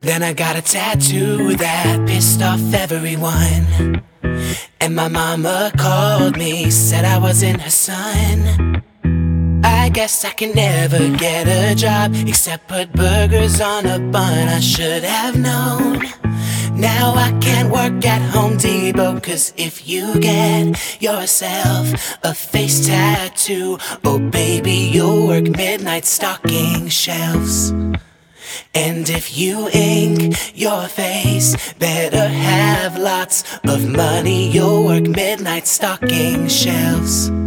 Then I got a tattoo that pissed off everyone. And my mama called me, said I wasn't her son. I guess I can never get a job except put burgers on a bun. I should have known. Now I can't work at Home Depot, 'cause if you get yourself a face tattoo, oh baby, you'll work midnight stocking shelves. And if you ink your face, better have lots of money, you'll work midnight stocking shelves.